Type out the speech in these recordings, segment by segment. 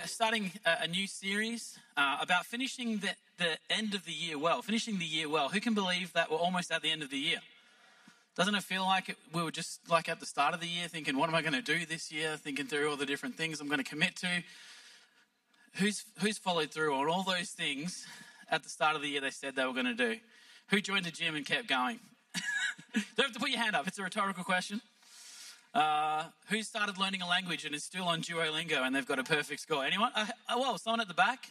We're starting a new series about finishing the end of the year well, finishing the year well. Who can believe that we're almost at the end of the year? Doesn't it feel like we were just like at the start of the year thinking, what am I going to do this year? Thinking through all the different things I'm going to commit to. Who's followed through on all those things at the start of the year they said they were going to do? Who joined the gym and kept going? Don't have to put your hand up. It's a rhetorical question. Who started learning a language and is still on Duolingo and they've got a perfect score? Anyone? Well, someone at the back?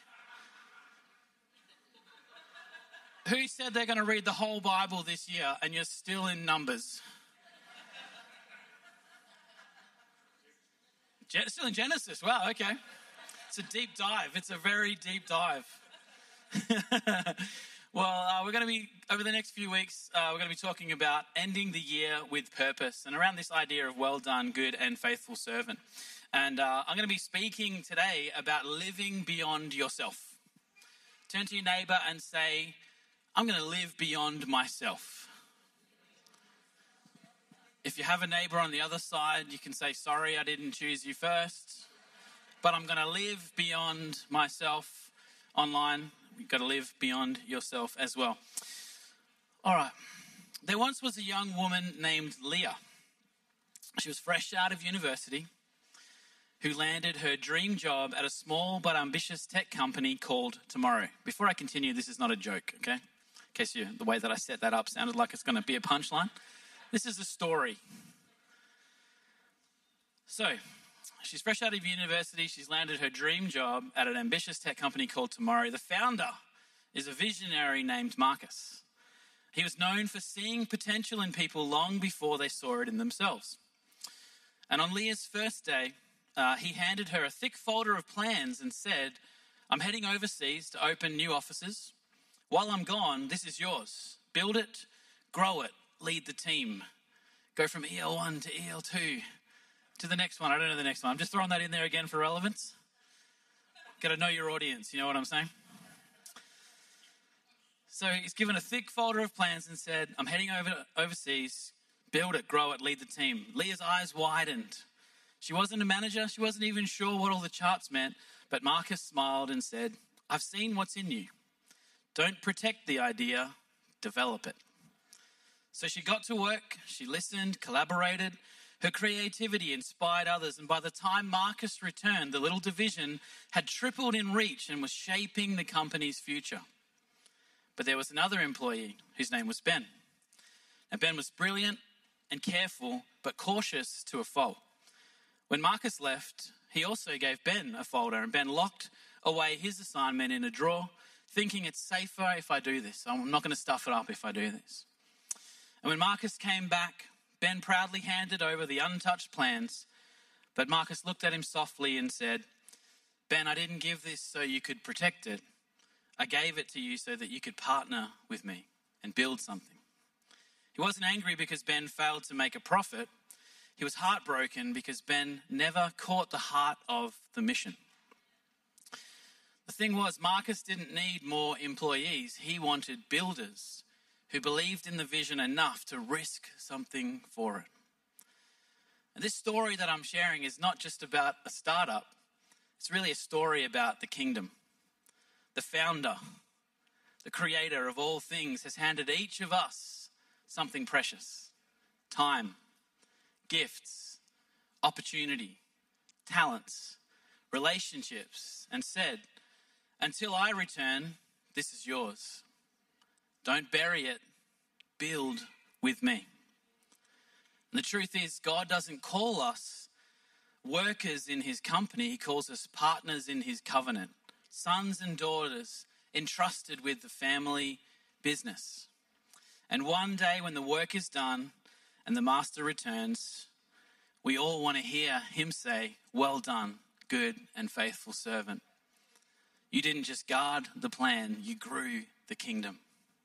Who said they're going to read the whole Bible this year and you're still in Numbers? Still in Genesis. Wow, okay. It's a deep dive. It's a very deep dive. Well, we're going to be, over the next few weeks, we're going to be talking about ending the year with purpose and around this idea of well done, good and faithful servant. And I'm going to be speaking today about living beyond yourself. Turn to your neighbor and say, I'm going to live beyond myself. If you have a neighbor on the other side, you can say, sorry, I didn't choose you first, but I'm going to live beyond myself. Online, you've got to live beyond yourself as well. All right. There once was a young woman named Leah. She was fresh out of university who landed her dream job at a small but ambitious tech company called Tomorrow. Before I continue, this is not a joke, okay? In case the way that I set that up sounded like it's going to be a punchline. This is a story. So, she's fresh out of university. She's landed her dream job at an ambitious tech company called Tomorrow. The founder is a visionary named Marcus. He was known for seeing potential in people long before they saw it in themselves. And on Leah's first day, he handed her a thick folder of plans and said, I'm heading overseas to open new offices. While I'm gone, this is yours. Build it, grow it, lead the team. Go from EL1 to EL2. To the next one. I don't know the next one. I'm just throwing that in there again for relevance. Got to know your audience. You know what I'm saying? So he's given a thick folder of plans and said, I'm heading overseas. Build it, grow it, lead the team. Leah's eyes widened. She wasn't a manager. She wasn't even sure what all the charts meant. But Marcus smiled and said, I've seen what's in you. Don't protect the idea. Develop it. So she got to work. She listened, collaborated. Her creativity inspired others, and by the time Marcus returned, the little division had tripled in reach and was shaping the company's future. But there was another employee whose name was Ben. Now, Ben was brilliant and careful, but cautious to a fault. When Marcus left, he also gave Ben a folder, and Ben locked away his assignment in a drawer, thinking it's safer if I do this. I'm not going to stuff it up if I do this. And when Marcus came back, Ben proudly handed over the untouched plans, but Marcus looked at him softly and said, Ben, I didn't give this so you could protect it. I gave it to you so that you could partner with me and build something. He wasn't angry because Ben failed to make a profit. He was heartbroken because Ben never caught the heart of the mission. The thing was, Marcus didn't need more employees. He wanted builders who believed in the vision enough to risk something for it. And this story that I'm sharing is not just about a startup. It's really a story about the kingdom. The founder, the creator of all things, has handed each of us something precious. Time, gifts, opportunity, talents, relationships, and said, until I return, this is yours. Don't bury it. Build with me. And the truth is, God doesn't call us workers in his company. He calls us partners in his covenant. Sons and daughters entrusted with the family business. And one day when the work is done and the master returns, we all want to hear him say, well done, good and faithful servant. You didn't just guard the plan, you grew the kingdom.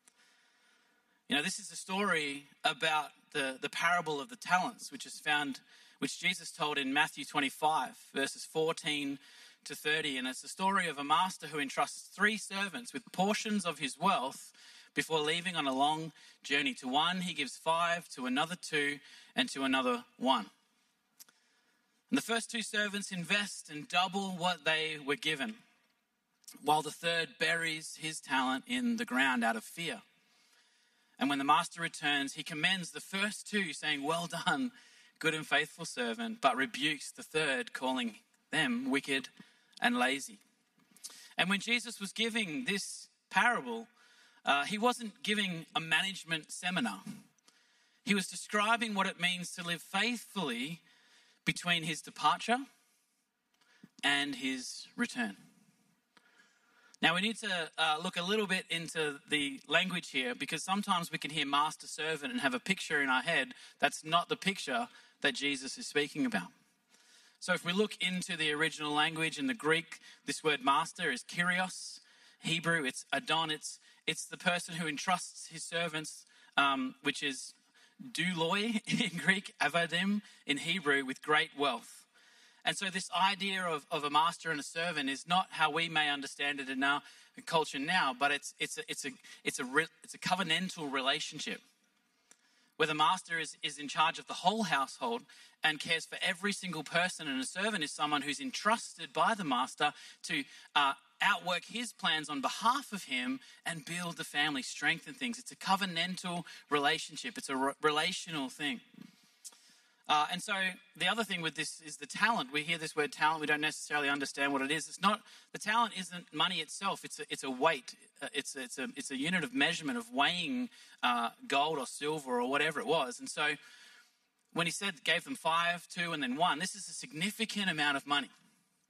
You know, this is a story about the parable of the talents, which Jesus told in Matthew 25, verses 14 to 30. And it's the story of a master who entrusts 3 servants with portions of his wealth before leaving on a long journey. To one, he gives 5, to another 2, and to another 1. And the first two servants invest and double what they were given, while the third buries his talent in the ground out of fear. And when the master returns, he commends the first two, saying, "Well done, good and faithful servant," but rebukes the third, calling them wicked and lazy. And when Jesus was giving this parable, he wasn't giving a management seminar. He was describing what it means to live faithfully between his departure and his return. Now, we need to look a little bit into the language here, because sometimes we can hear master servant and have a picture in our head that's not the picture that Jesus is speaking about. So if we look into the original language, in the Greek, this word master is kyrios. Hebrew, it's adon. It's the person who entrusts his servants, which is douloi in Greek, avadim in Hebrew, with great wealth. And so this idea of a master and a servant is not how we may understand it in our culture now, but it's a covenantal relationship where the master is in charge of the whole household and cares for every single person, and a servant is someone who's entrusted by the master to outwork his plans on behalf of him and build the family, strengthen things. It's a covenantal relationship. It's a relational thing. And so the other thing with this is the talent. We hear this word talent. We don't necessarily understand what it is. It's not, the talent isn't money itself. It's a weight. It's a unit of measurement of weighing gold or silver or whatever it was. And so when he said, gave them 5, 2, and then 1, this is a significant amount of money.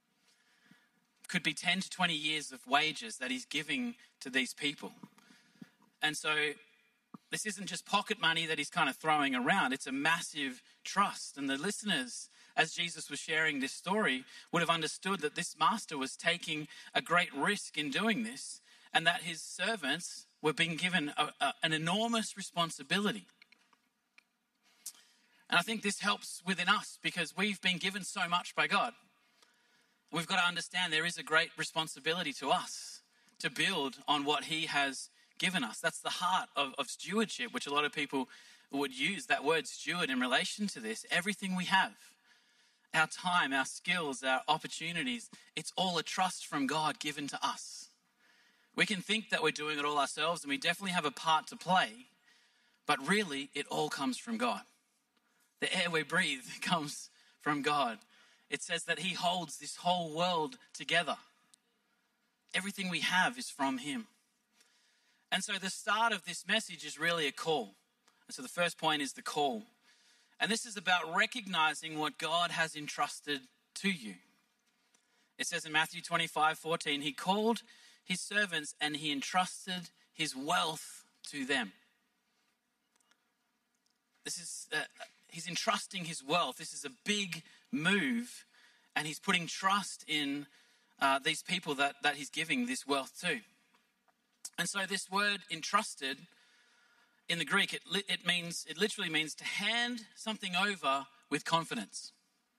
Could be 10 to 20 years of wages that he's giving to these people. And so this isn't just pocket money that he's kind of throwing around. It's a massive trust. And the listeners, as Jesus was sharing this story, would have understood that this master was taking a great risk in doing this, and that his servants were being given an enormous responsibility. And I think this helps within us because we've been given so much by God. We've got to understand there is a great responsibility to us to build on what he has given us. That's the heart of stewardship, which a lot of people would use that word steward in relation to this. Everything we have, our time, our skills, our opportunities, it's all a trust from God given to us. We can think that we're doing it all ourselves, and we definitely have a part to play, but really it all comes from God. The air we breathe comes from God. It says that he holds this whole world together. Everything we have is from him. And so the start of this message is really a call. And so the first point is the call. And this is about recognizing what God has entrusted to you. It says in Matthew 25:14, he called his servants and he entrusted his wealth to them. This is, he's entrusting his wealth. This is a big move, and he's putting trust in these people that he's giving this wealth to. And so this word entrusted in the Greek, it literally means to hand something over with confidence.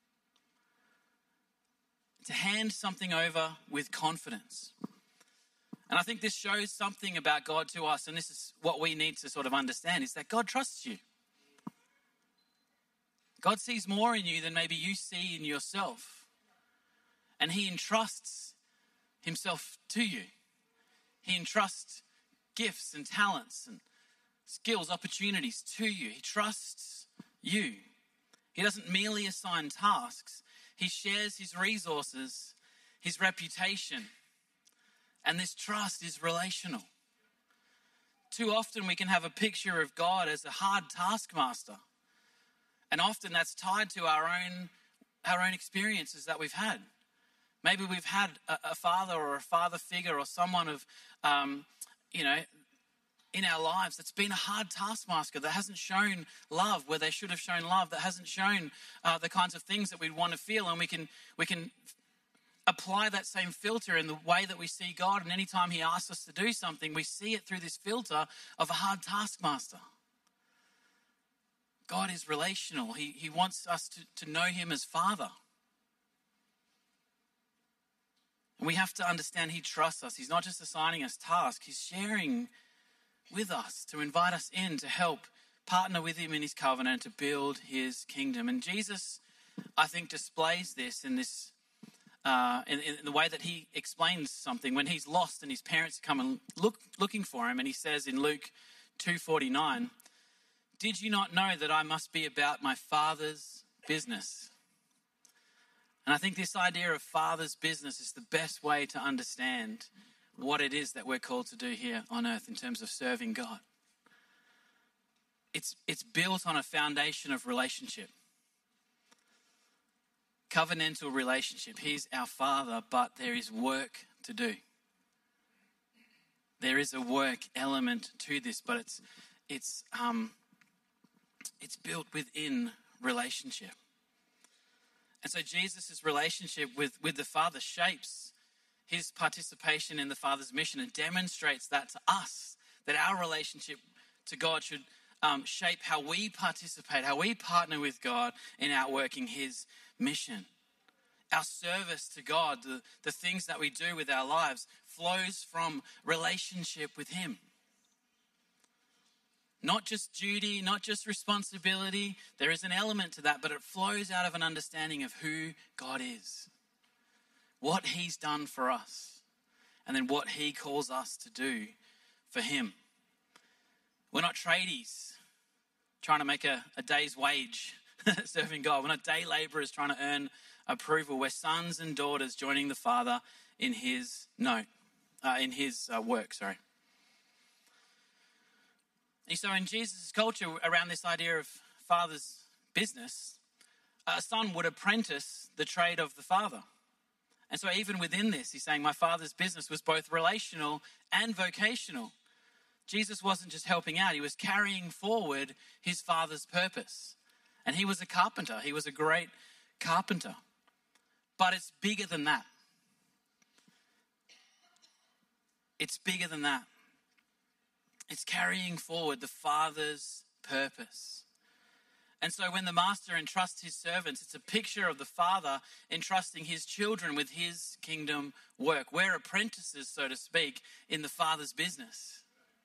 To hand something over with confidence. And I think this shows something about God to us, and this is what we need to sort of understand, is that God trusts you. God sees more in you than maybe you see in yourself. And he entrusts himself to you. He entrusts gifts and talents and skills, opportunities to you. He trusts you. He doesn't merely assign tasks. He shares his resources, his reputation. And this trust is relational. Too often we can have a picture of God as a hard taskmaster. And often that's tied to our own experiences that we've had. Maybe we've had a father or a father figure or someone of, in our lives that's been a hard taskmaster, that hasn't shown love where they should have shown love, that hasn't shown the kinds of things that we'd want to feel. And we can apply that same filter in the way that we see God. And anytime he asks us to do something, we see it through this filter of a hard taskmaster. God is relational. He wants us to know him as Father. And we have to understand he trusts us. He's not just assigning us tasks. He's sharing with us to invite us in to help partner with him in his covenant to build his kingdom. And Jesus I think, displays this in this in the way that he explains something when he's lost and his parents come and looking for him, and he says in Luke 2:49, "Did you not know that I must be about my Father's business?" And I think this idea of Father's business is the best way to understand what it is that we're called to do here on earth in terms of serving God. It's built on a foundation of relationship. Covenantal relationship. He's our Father, but there is work to do. There is a work element to this, but it's built within relationship. And so Jesus' relationship with the Father shapes his participation in the Father's mission and demonstrates that to us, that our relationship to God should shape how we participate, how we partner with God in outworking his mission. Our service to God, the things that we do with our lives, flows from relationship with him. Not just duty, not just responsibility. There is an element to that, but it flows out of an understanding of who God is, what he's done for us, and then what he calls us to do for him. We're not tradies trying to make a day's wage serving God. We're not day laborers trying to earn approval. We're sons and daughters joining the Father in his work. And so in Jesus' culture, around this idea of Father's business, a son would apprentice the trade of the father. And so even within this, he's saying my Father's business was both relational and vocational. Jesus wasn't just helping out, he was carrying forward his Father's purpose. And he was a carpenter. He was a great carpenter. But it's bigger than that. It's bigger than that. It's carrying forward the Father's purpose. And so when the master entrusts his servants, it's a picture of the Father entrusting his children with his kingdom work. We're apprentices, so to speak, in the Father's business.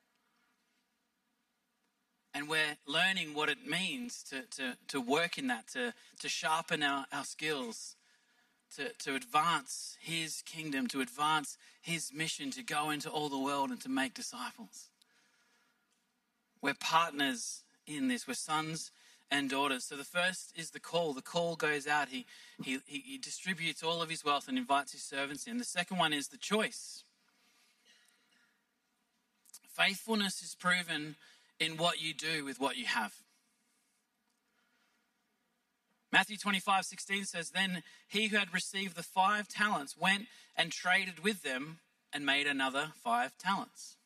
And we're learning what it means to work in that, to sharpen our skills, to advance his kingdom, to advance his mission, to go into all the world and to make disciples. We're partners in this. We're sons and daughters. So the first is the call. The call goes out. He distributes all of his wealth and invites his servants in. The second one is the choice. Faithfulness is proven in what you do with what you have. Matthew 25:16 says, "Then he who had received the 5 talents went and traded with them and made another 5 talents."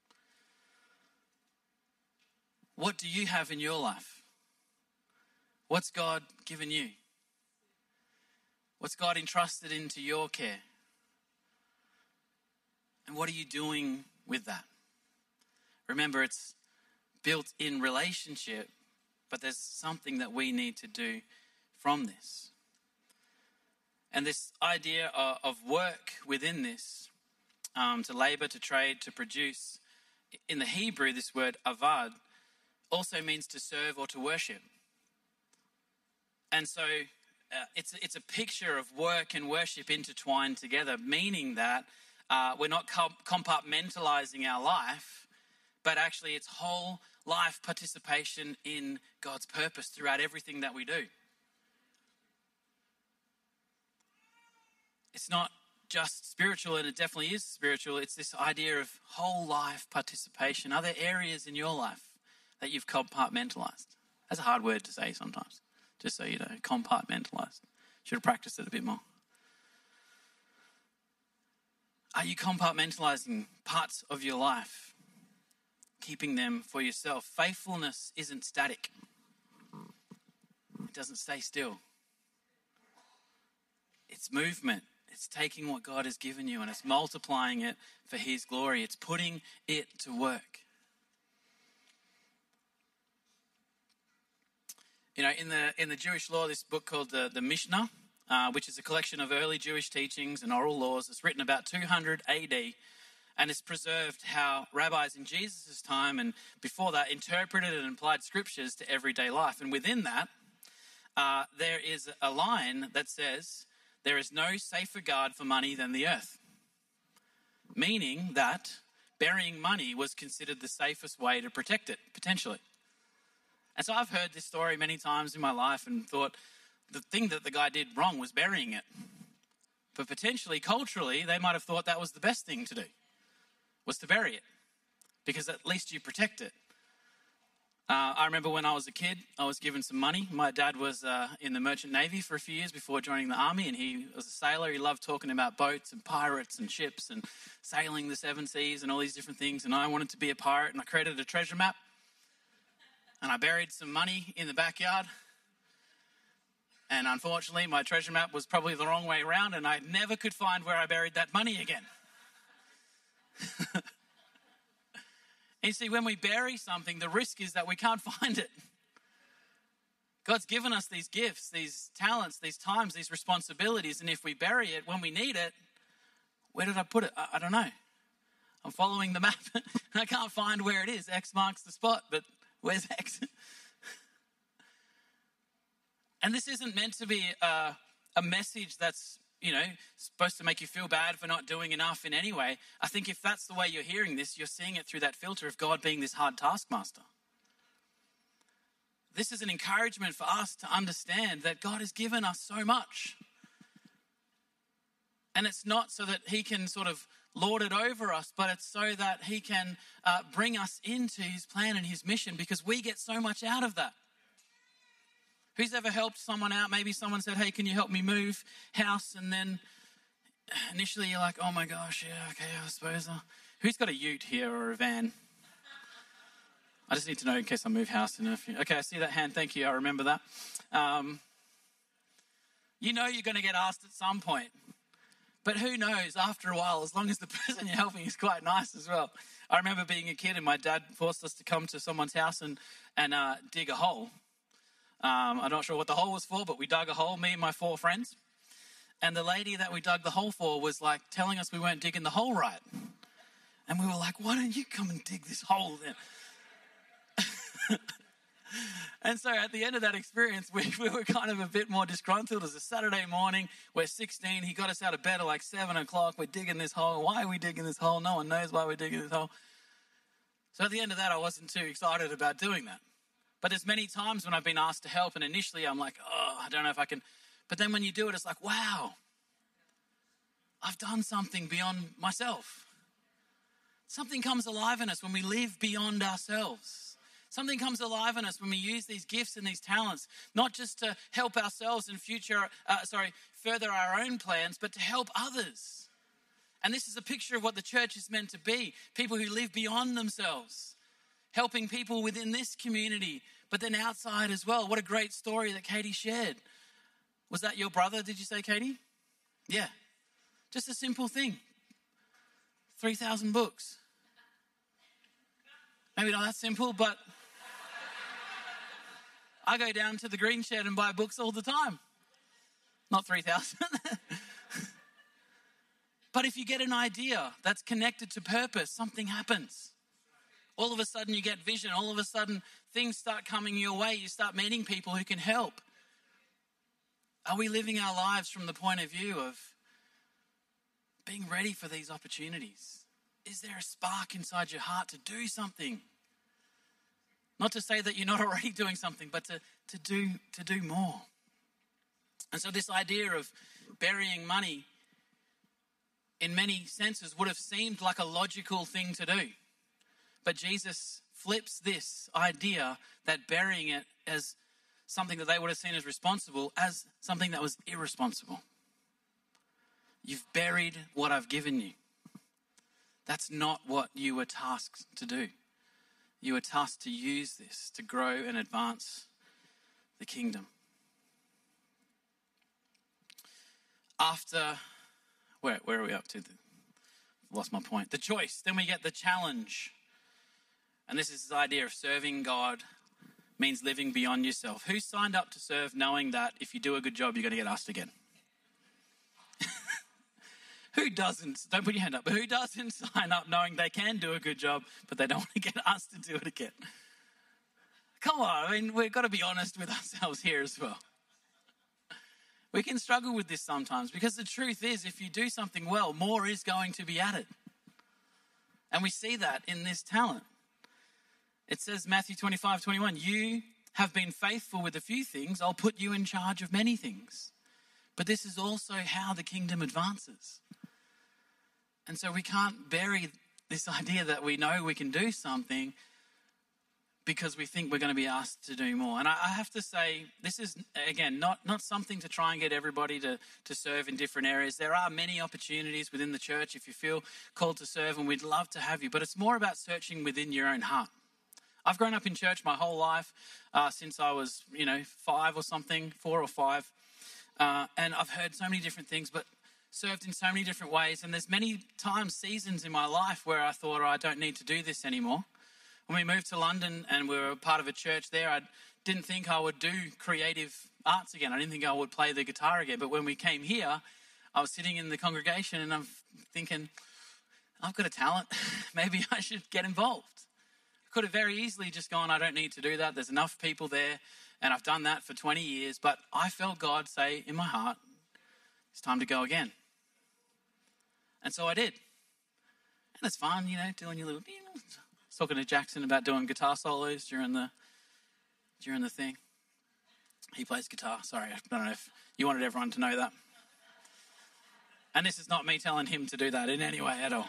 What do you have in your life? What's God given you? What's God entrusted into your care? And what are you doing with that? Remember, it's built in relationship, but there's something that we need to do from this. And this idea of work within this, to labor, to trade, to produce, in the Hebrew, this word avad, also means to serve or to worship. And so it's a picture of work and worship intertwined together, meaning that we're not compartmentalizing our life, but actually it's whole life participation in God's purpose throughout everything that we do. It's not just spiritual, and it definitely is spiritual. It's this idea of whole life participation. Are there areas in your life that you've compartmentalized? That's a hard word to say sometimes, just so you know, compartmentalized. Should have practiced it a bit more. Are you compartmentalizing parts of your life, keeping them for yourself? Faithfulness isn't static. It doesn't stay still. It's movement. It's taking what God has given you and it's multiplying it for his glory. It's putting it to work. You know, in the Jewish law, this book called the Mishnah, which is a collection of early Jewish teachings and oral laws. It's written about 200 AD, and it's preserved how rabbis in Jesus' time and before that interpreted and applied scriptures to everyday life. And within that, there is a line that says, there is no safer guard for money than the earth. Meaning that burying money was considered the safest way to protect it, potentially. And so I've heard this story many times in my life and thought the thing that the guy did wrong was burying it. But potentially, culturally, they might have thought that was the best thing to do, was to bury it, because at least you protect it. I remember when I was a kid, I was given some money. My dad was in the Merchant Navy for a few years before joining the army, and he was a sailor. He loved talking about boats and pirates and ships and sailing the seven seas and all these different things. And I wanted to be a pirate, and I created a treasure map. And I buried some money in the backyard. And unfortunately, my treasure map was probably the wrong way around, and I never could find where I buried that money again. And you see, when we bury something, the risk is that we can't find it. God's given us these gifts, these talents, these times, these responsibilities. And if we bury it when we need it, where did I put it? I don't know. I'm following the map and I can't find where it is. X marks the spot, but where's X? And this isn't meant to be a message that's, supposed to make you feel bad for not doing enough in any way. I think if that's the way you're hearing this, you're seeing it through that filter of God being this hard taskmaster. This is an encouragement for us to understand that God has given us so much. And it's not so that he can sort of lord it over us, but it's so that he can bring us into his plan and his mission, because we get so much out of that. Who's ever helped someone out? Maybe someone said, hey, can you help me move house? And then initially you're like, oh my gosh, yeah, okay, I suppose. Who's got a ute here or a van? I just need to know in case I move house in a few. Okay, I see that hand. Thank you. I remember that. You're going to get asked at some point. But who knows, after a while, as long as the person you're helping is quite nice as well. I remember being a kid and my dad forced us to come to someone's house and dig a hole. I'm not sure what the hole was for, but we dug a hole, me and my 4 friends. And the lady that we dug the hole for was like telling us we weren't digging the hole right. And we were like, why don't you come and dig this hole then? And so at the end of that experience, we were kind of a bit more disgruntled. It was a Saturday morning. We're 16. He got us out of bed at like 7 o'clock. We're digging this hole. Why are we digging this hole? No one knows why we're digging this hole. So at the end of that, I wasn't too excited about doing that. But there's many times when I've been asked to help, and initially I'm like, oh, I don't know if I can. But then when you do it, it's like, wow, I've done something beyond myself. Something comes alive in us when we live beyond ourselves. Something comes alive in us when we use these gifts and these talents, not just to help ourselves in further our own plans, but to help others. And this is a picture of what the church is meant to be. People who live beyond themselves. Helping people within this community, but then outside as well. What a great story that Katie shared. Was that your brother, did you say, Katie? Yeah. Just a simple thing. 3,000 books. Maybe not that simple, but I go down to the Green Shed and buy books all the time. Not 3,000. But if you get an idea that's connected to purpose, something happens. All of a sudden you get vision. All of a sudden things start coming your way. You start meeting people who can help. Are we living our lives from the point of view of being ready for these opportunities? Is there a spark inside your heart to do something? Not to say that you're not already doing something, but to do more. And so this idea of burying money in many senses would have seemed like a logical thing to do. But Jesus flips this idea that burying it as something that they would have seen as responsible as something that was irresponsible. You've buried what I've given you. That's not what you were tasked to do. You were tasked to use this to grow and advance the kingdom. After, where are we up to? Lost my point. The choice. Then we get the challenge. And this is this idea of serving God means living beyond yourself. Who signed up to serve knowing that if you do a good job, you're going to get asked again? Who doesn't? Don't put your hand up. But who doesn't sign up knowing they can do a good job, but they don't want to get asked to do it again? Come on. I mean, we've got to be honest with ourselves here as well. We can struggle with this sometimes because the truth is, if you do something well, more is going to be added. And we see that in this talent. It says, Matthew 25:21, you have been faithful with a few things, I'll put you in charge of many things. But this is also how the kingdom advances. And so we can't bury this idea that we know we can do something because we think we're going to be asked to do more. And I have to say, this is, again, not something to try and get everybody to serve in different areas. There are many opportunities within the church if you feel called to serve, and we'd love to have you. But it's more about searching within your own heart. I've grown up in church my whole life, since I was, 5 or something, 4 or 5. And I've heard so many different things, but served in so many different ways. And there's many times, seasons in my life where I thought, I don't need to do this anymore. When we moved to London and we were part of a church there, I didn't think I would do creative arts again. I didn't think I would play the guitar again. But when we came here, I was sitting in the congregation and I'm thinking, I've got a talent. Maybe I should get involved. I could have very easily just gone, I don't need to do that. There's enough people there. And I've done that for 20 years. But I felt God say in my heart, it's time to go again. And so I did. And it's fun, doing your little... I was talking to Jackson about doing guitar solos during the thing. He plays guitar. Sorry, I don't know if you wanted everyone to know that. And this is not me telling him to do that in any way at all.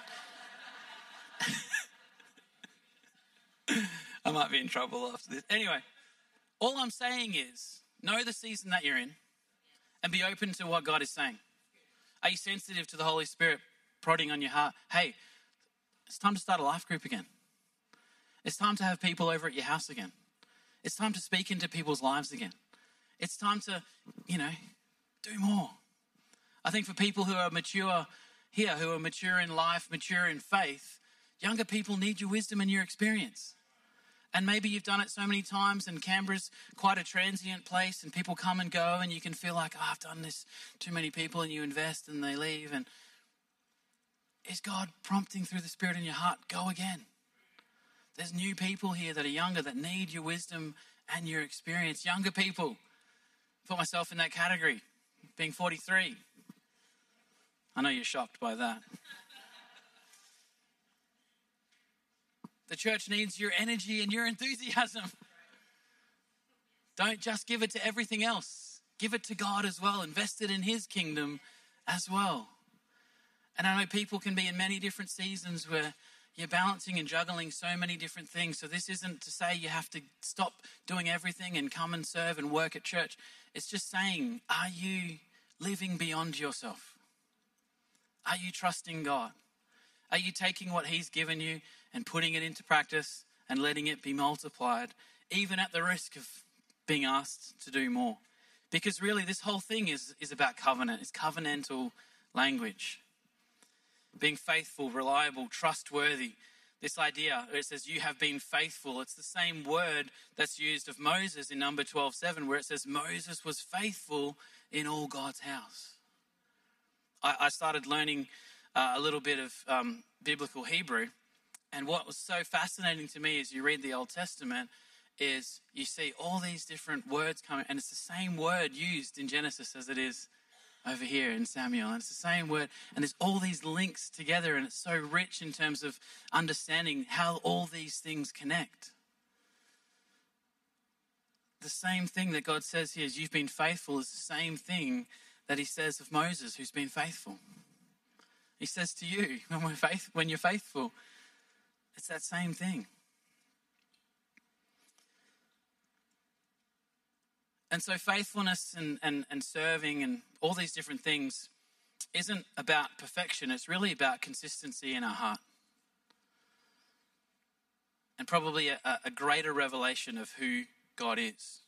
I might be in trouble after this. Anyway, all I'm saying is, know the season that you're in and be open to what God is saying. Are you sensitive to the Holy Spirit prodding on your heart? Hey, it's time to start a life group again. It's time to have people over at your house again. It's time to speak into people's lives again. It's time to, do more. I think for people who are mature here, who are mature in life, mature in faith, younger people need your wisdom and your experience. And maybe you've done it so many times and Canberra's quite a transient place and people come and go and you can feel like, I've done this too many people, and you invest and they leave. And is God prompting through the Spirit in your heart, go again? There's new people here that are younger that need your wisdom and your experience. Younger people. Put myself in that category, being 43. I know you're shocked by that. The church needs your energy and your enthusiasm. Don't just give it to everything else. Give it to God as well. Invest it in His kingdom as well. And I know people can be in many different seasons where you're balancing and juggling so many different things. So this isn't to say you have to stop doing everything and come and serve and work at church. It's just saying, are you living beyond yourself? Are you trusting God? Are you taking what He's given you and putting it into practice and letting it be multiplied, even at the risk of being asked to do more? Because really this whole thing is about covenant. It's covenantal language. Being faithful, reliable, trustworthy. This idea, it says, you have been faithful. It's the same word that's used of Moses in number 12:7, where it says Moses was faithful in all God's house. I started learning a little bit of biblical Hebrew. And what was so fascinating to me as you read the Old Testament is you see all these different words coming. And it's the same word used in Genesis as it is over here in Samuel. And it's the same word. And there's all these links together. And it's so rich in terms of understanding how all these things connect. The same thing that God says here is you've been faithful is the same thing that He says of Moses, who's been faithful. He says to you, when you're faithful, it's that same thing. And so faithfulness and serving and all these different things isn't about perfection. It's really about consistency in our heart. And probably a greater revelation of who God is.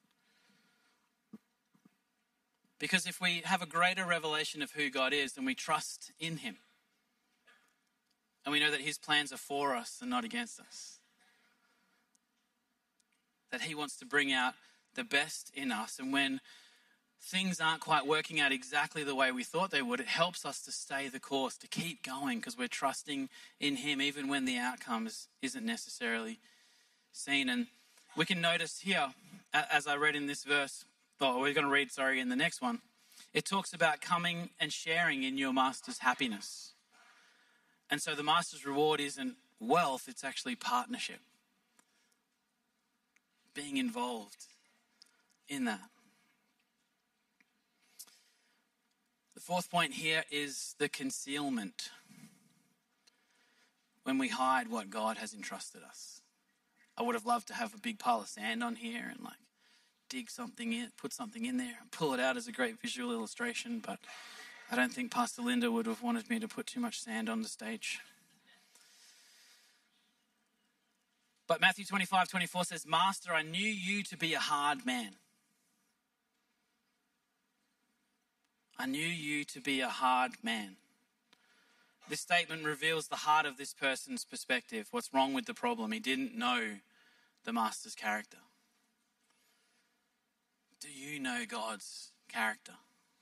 Because if we have a greater revelation of who God is, then we trust in Him. And we know that His plans are for us and not against us. That He wants to bring out the best in us. And when things aren't quite working out exactly the way we thought they would, it helps us to stay the course, to keep going, because we're trusting in Him even when the outcome isn't necessarily seen. And we can notice here, as I read in this verse, we're going to read, in the next one. It talks about coming and sharing in your master's happiness. And so the master's reward isn't wealth, it's actually partnership. Being involved in that. The fourth point here is the concealment. When we hide what God has entrusted us. I would have loved to have a big pile of sand on here and dig something in, put something in there and pull it out as a great visual illustration, but I don't think Pastor Linda would have wanted me to put too much sand on the stage. But Matthew 25:24 says, Master, I knew you to be a hard man. I knew you to be a hard man. This statement reveals the heart of this person's perspective. What's wrong with the problem? He didn't know the master's character. Do you know God's character?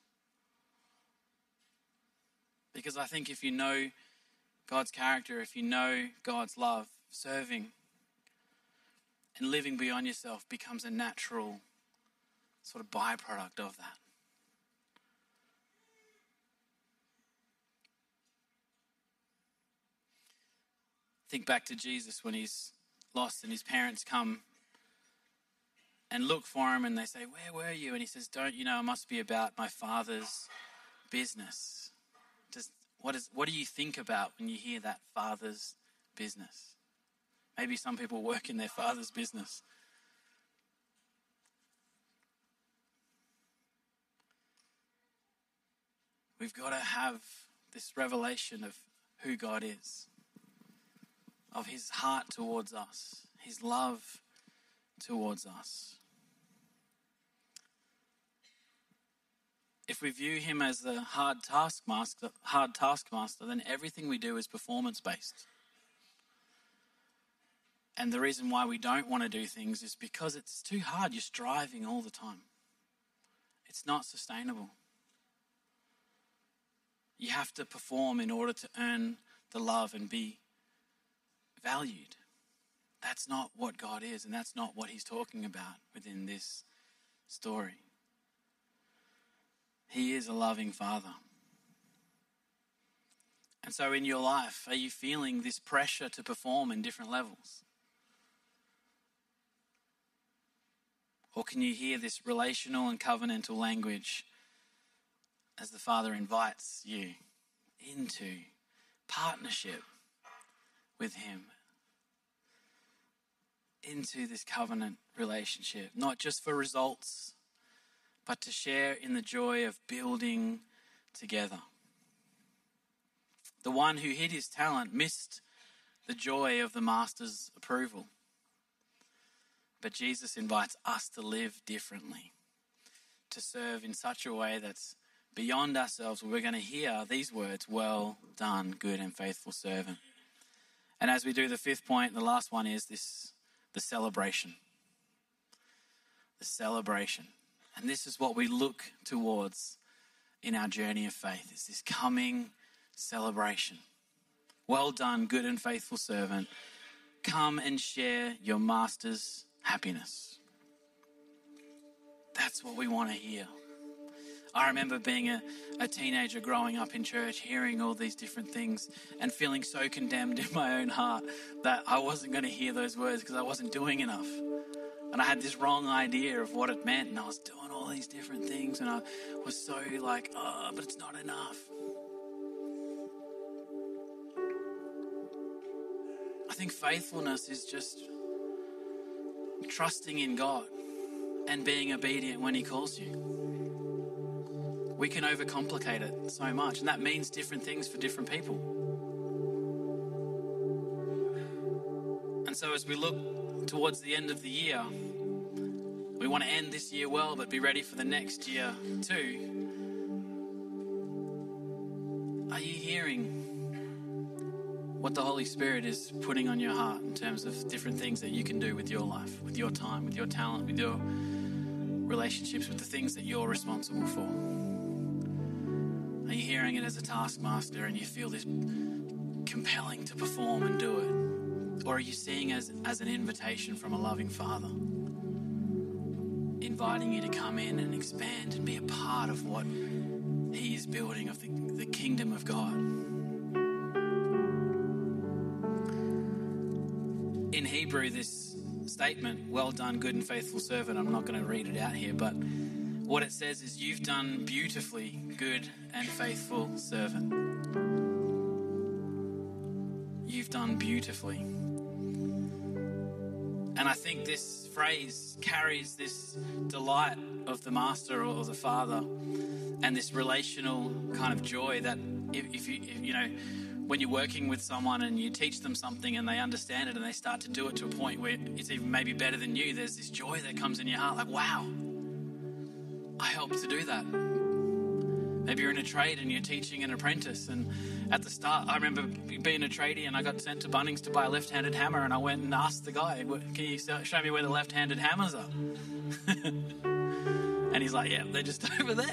Because I think if you know God's character, if you know God's love, serving and living beyond yourself becomes a natural sort of byproduct of that. Think back to Jesus when he's lost and his parents come and look for him and they say, where were you? And he says, don't you know I must be about my Father's business? What do you think about when you hear that Father's business? Maybe some people work in their Father's business. We've got to have this revelation of who God is, of his heart towards us, his love towards us. If we view him as the hard taskmaster, then everything we do is performance-based. And the reason why we don't want to do things is because it's too hard. You're striving all the time. It's not sustainable. You have to perform in order to earn the love and be valued. That's not what God is, and that's not what he's talking about within this story. He is a loving Father. And so in your life, are you feeling this pressure to perform in different levels? Or can you hear this relational and covenantal language as the Father invites you into partnership with him, into this covenant relationship, not just for results, but to share in the joy of building together. The one who hid his talent missed the joy of the master's approval. But Jesus invites us to live differently, to serve in such a way that's beyond ourselves. We're going to hear these words, well done, good and faithful servant. And as we do the fifth point, the last one is the celebration. The celebration. And this is what we look towards in our journey of faith. It's this coming celebration. Well done, good and faithful servant. Come and share your master's happiness. That's what we want to hear. I remember being a teenager growing up in church, hearing all these different things and feeling so condemned in my own heart that I wasn't going to hear those words because I wasn't doing enough. And I had this wrong idea of what it meant, and I was doing all these different things, and I was so like, oh, but it's not enough. I think faithfulness is just trusting in God and being obedient when he calls you. We can overcomplicate it so much, and that means different things for different people. And so as we look towards the end of the year, we want to end this year well, but be ready for the next year too. Are you hearing what the Holy Spirit is putting on your heart in terms of different things that you can do with your life, with your time, with your talent, with your relationships, with the things that you're responsible for? Are you hearing it as a taskmaster and you feel this compelling to perform and do it? Or are you seeing it as an invitation from a loving Father, inviting you to come in and expand and be a part of what he is building, of the kingdom of God. In Hebrew, this statement, well done, good and faithful servant, I'm not going to read it out here, but what it says is, you've done beautifully, good and faithful servant. You've done beautifully. And I think this phrase carries this delight of the master or the father, and this relational kind of joy that if you know, when you're working with someone and you teach them something and they understand it and they start to do it to a point where it's even maybe better than you, there's this joy that comes in your heart, like, wow, I helped to do that. Maybe you're in a trade and you're teaching an apprentice, and at the start, I remember being a tradie and I got sent to Bunnings to buy a left-handed hammer, and I went and asked the guy, can you show me where the left-handed hammers are? And he's like, yeah, they're just over there.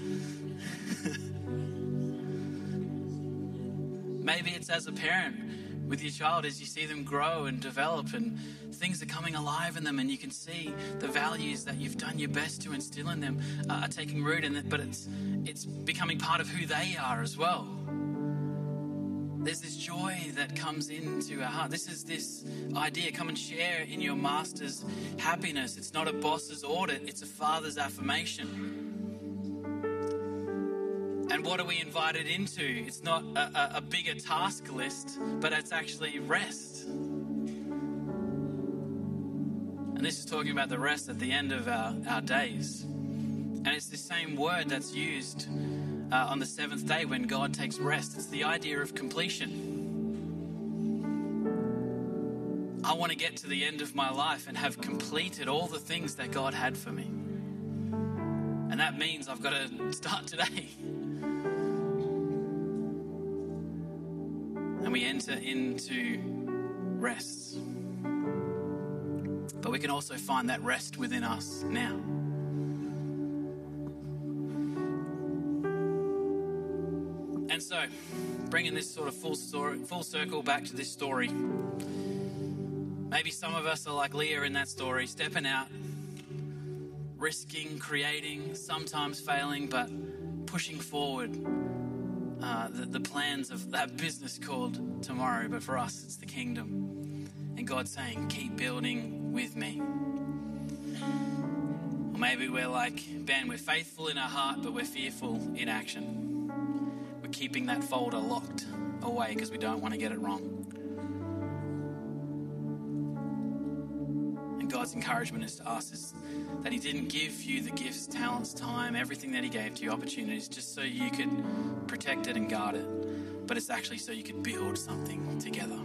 Maybe it's as a parent with your child, as you see them grow and develop and things are coming alive in them, and you can see the values that you've done your best to instill in them are taking root in it, but it's becoming part of who they are as well. There's this joy that comes into our heart. This is this idea, come and share in your master's happiness. It's not a boss's audit, it's a father's affirmation. And what are we invited into? It's not a bigger task list, but it's actually rest. And this is talking about the rest at the end of our days. And it's the same word that's used on the seventh day when God takes rest. It's the idea of completion. I want to get to the end of my life and have completed all the things that God had for me. And that means I've got to start today. And we enter into rest. But we can also find that rest within us now. And so, bringing this sort of full circle back to this story. Maybe some of us are like Leah in that story, stepping out, risking, creating, sometimes failing, but pushing forward the plans of that business called tomorrow. But for us, it's the kingdom. And God's saying, keep building with me. Or maybe we're like, Ben, we're faithful in our heart, but we're fearful in action. We're keeping that folder locked away because we don't want to get it wrong. And God's encouragement is to us is that he didn't give you the gifts, talents, time, everything that he gave to you, opportunities, just so you could protect it and guard it. But it's actually so you could build something together.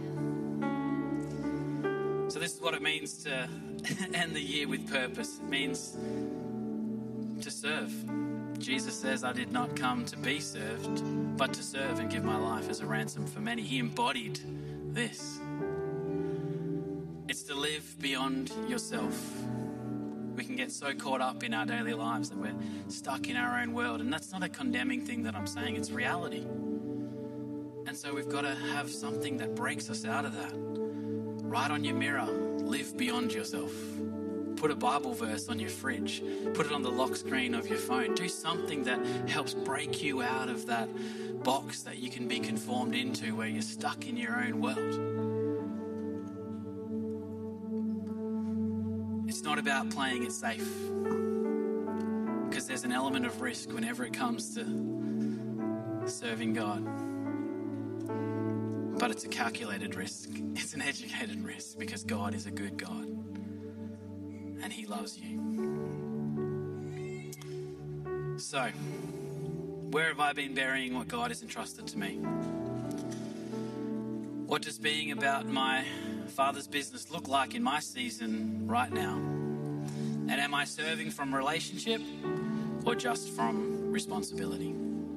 So this is what it means to end the year with purpose. It means to serve. Jesus says, I did not come to be served, but to serve and give my life as a ransom for many. He embodied this. It's to live beyond yourself. We can get so caught up in our daily lives that we're stuck in our own world. And that's not a condemning thing that I'm saying, it's reality. And so we've got to have something that breaks us out of that. Write on your mirror, live beyond yourself. Put a Bible verse on your fridge. Put it on the lock screen of your phone. Do something that helps break you out of that box that you can be conformed into where you're stuck in your own world. It's not about playing it safe, because there's an element of risk whenever it comes to serving God. But it's a calculated risk. It's an educated risk, because God is a good God and he loves you. So, where have I been burying what God has entrusted to me? What does being about my Father's business look like in my season right now? And am I serving from relationship or just from responsibility?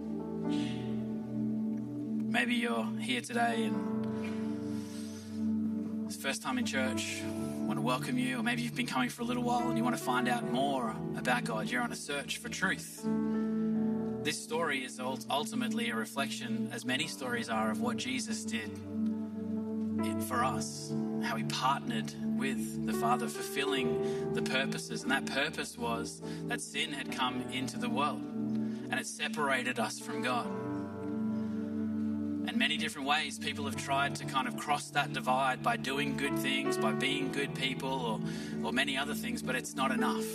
Maybe you're here today and it's the first time in church. I want to welcome you. Or maybe you've been coming for a little while and you want to find out more about God. You're on a search for truth. This story is ultimately a reflection, as many stories are, of what Jesus did for us. how he partnered with the Father, fulfilling the purposes. And that purpose was that sin had come into the world and it separated us from God. In many different ways, people have tried to kind of cross that divide by doing good things, by being good people, or many other things, but it's not enough.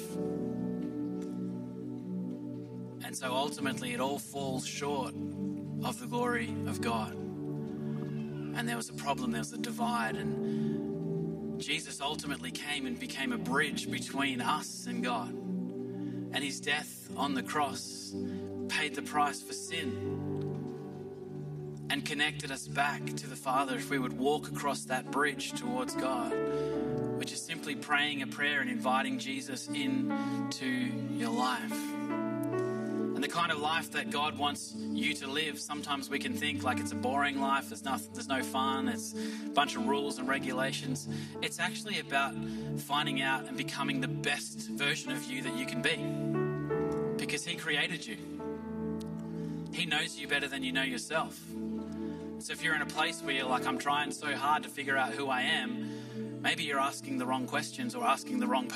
And so ultimately it all falls short of the glory of God. And there was a problem, there was a divide, and Jesus ultimately came and became a bridge between us and God. And his death on the cross paid the price for sin and connected us back to the Father if we would walk across that bridge towards God, which is simply praying a prayer and inviting Jesus into your life. And the kind of life that God wants you to live, sometimes we can think like it's a boring life, there's no fun, it's a bunch of rules and regulations. It's actually about finding out and becoming the best version of you that you can be, because he created you. He knows you better than you know yourself. So if you're in a place where you're like, I'm trying so hard to figure out who I am, maybe you're asking the wrong questions or asking the wrong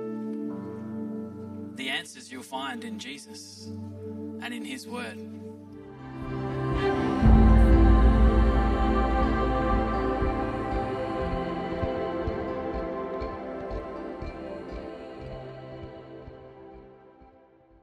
person. The answers you'll find in Jesus and in his word.